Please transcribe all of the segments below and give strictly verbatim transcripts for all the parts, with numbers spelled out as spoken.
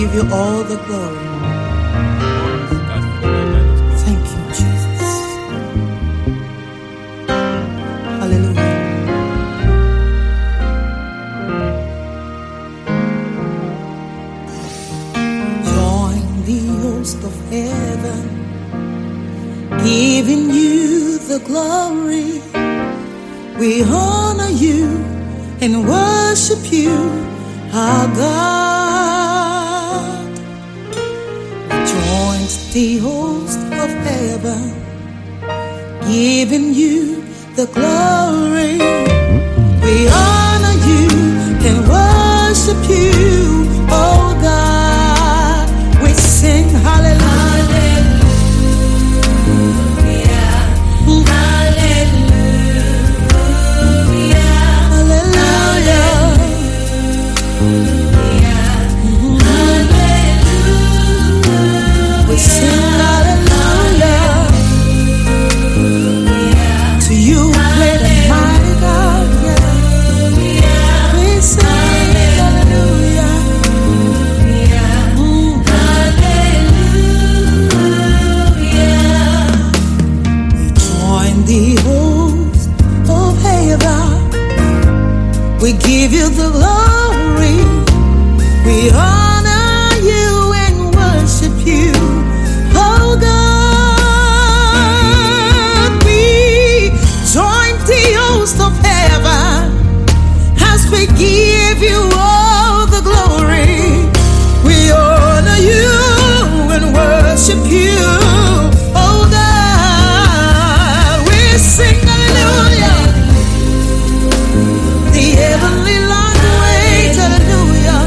give you all the glory. Thank you, Jesus. Hallelujah. Join the host of heaven, giving you the glory. We honor you and worship you, our God. Join the host of heaven, giving you the glory. We honor you and worship you, oh God. We sing hallelujah. We give you the glory. We honor you and worship you, oh God. We join the host of heaven as we give you all the glory. We honor you and worship you, oh God. We sing hallelujah. Heavenly language, hallelujah,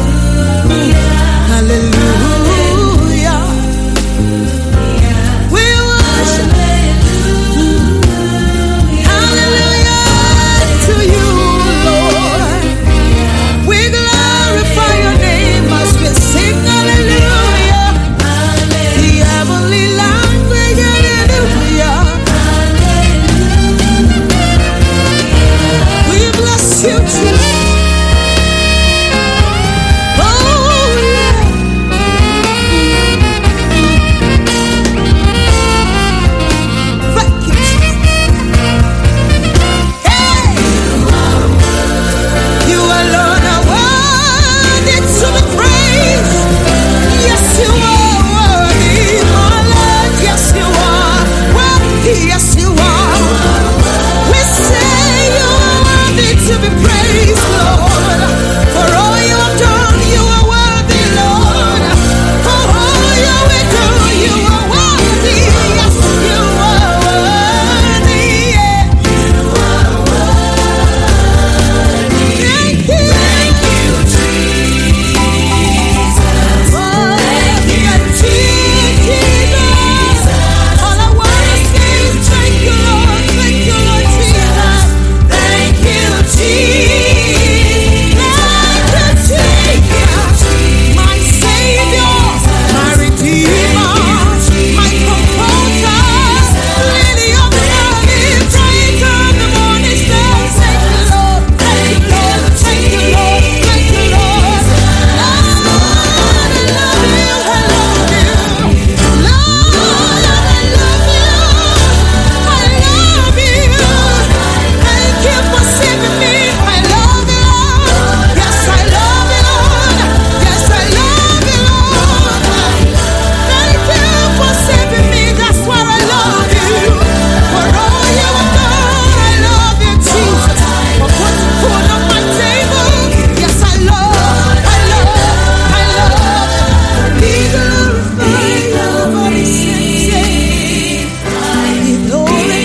hallelujah. We worship, hallelujah to you, Lord. We glorify your name as we sing hallelujah. The heavenly language, hallelujah. We bless you, Jesus.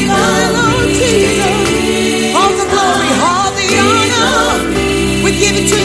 Give it to